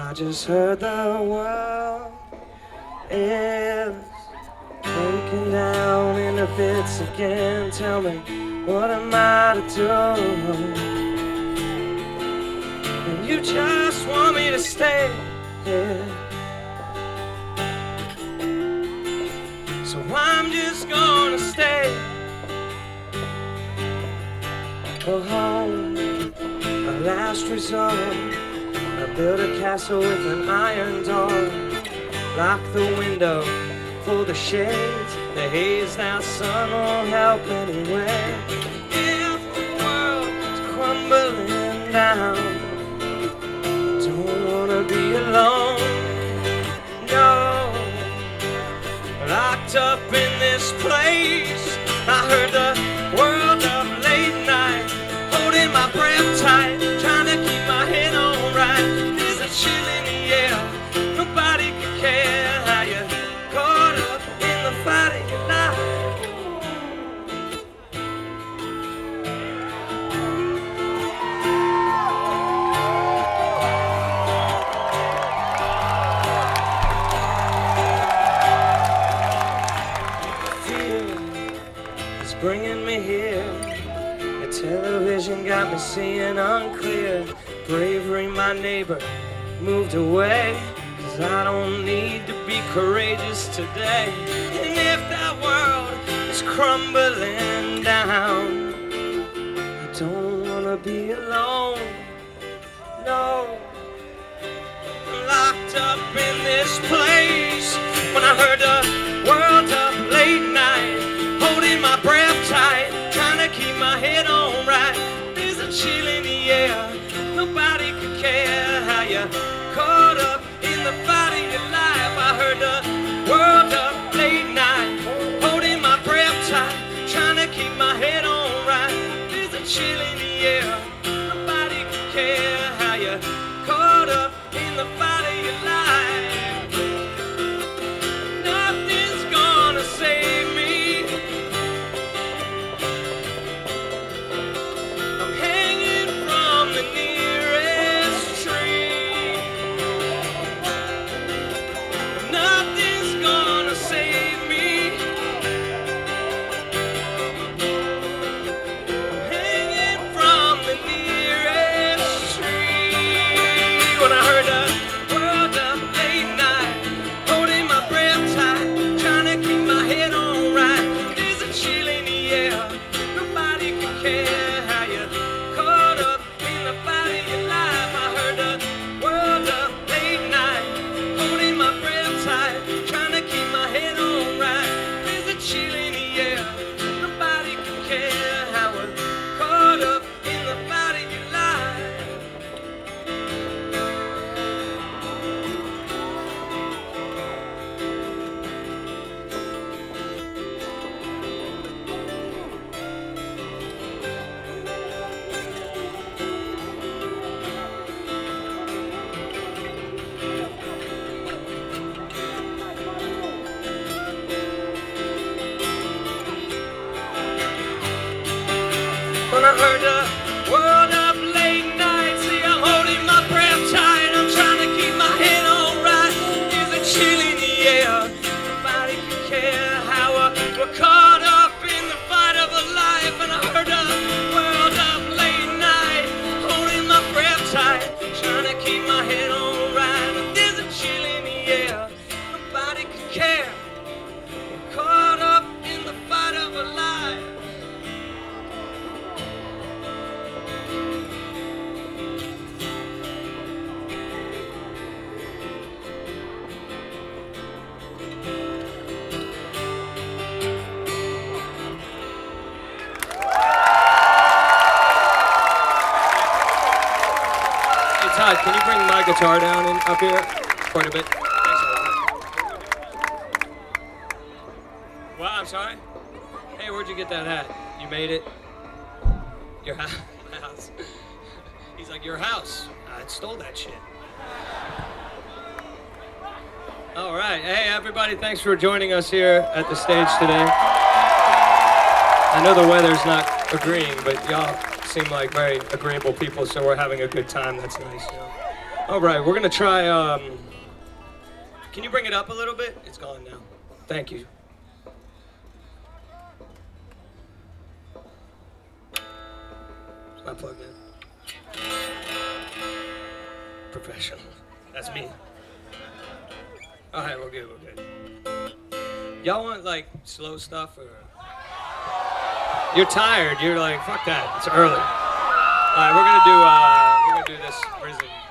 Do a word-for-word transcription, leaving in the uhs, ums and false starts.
I just heard the world is breaking down into bits again. Tell me, what am I to do? And you just want me to stay here, so I'm just gonna stay. Go home, a last resort. I built a castle with an iron door. Lock the window, pull the shades. The haze, that sun won't help anyway. If the world's crumbling down, I don't wanna be alone. No, locked up in this place. I heard the world of late night, holding my breath tight, trying to keep my head on right. There's a chill in the air, nobody can care how you caught up in the fight of your life. Fear is bringing me here. The television got me seeing unclear. Bravery, my neighbor, moved away, 'cause I don't need to be courageous today. And if that world is crumbling down, I don't wanna be alone. No, I'm locked up in this place. When I heard the world up late night, holding my breath tight, trying to keep my head on right. There's a chill in the air, nobody could care how you caught up in the fight of your life. I heard the world up late night, holding my breath tight, trying to keep my head on right. There's a chill in the air, nobody could care how you caught up in the fight of your life. Nothing's gonna save me. I'm hanging from the nearest tree. Nothing's gonna save me. I'm hanging from the nearest tree. When I heard the world up late night, holding my breath tight, trying to keep my head on right. There's a chill in the air, nobody can care how you caught up in the fight of your life. I heard the world up late night, holding my breath tight, trying to keep my head on right. There's a chill in the air, nobody can care how we're caught up in the fight of your life. When I heard the world up late night, see I'm holding my breath tight, I'm trying to keep my head on right. There's a chill in the air, nobody can care how we're, we're caught up in the fight of a life. And I heard the world up late night, holding my breath tight, trying to keep my head on right. But there's a chill in the air, nobody can care. We're caught up in the fight of a life. Hey Todd, can you bring my guitar down and up here quite a bit? Thanks. Well, I'm sorry. Hey, where'd you get that hat? You made it? Your house? My house. He's like, your house. I stole that shit. All right. Hey, everybody, thanks for joining us here at the stage today. I know the weather's not agreeing, but y'all seem like very agreeable people, so we're having a good time. That's nice. You know? All right, we're gonna try, um, can you bring it up a little bit? It's gone now. Thank you. It's not plugged in. Professional. That's me. All right, we're good, we're good. Y'all want like slow stuff or? You're tired, you're like, fuck that, it's early. All right, we're gonna do, uh, we're gonna do this prison.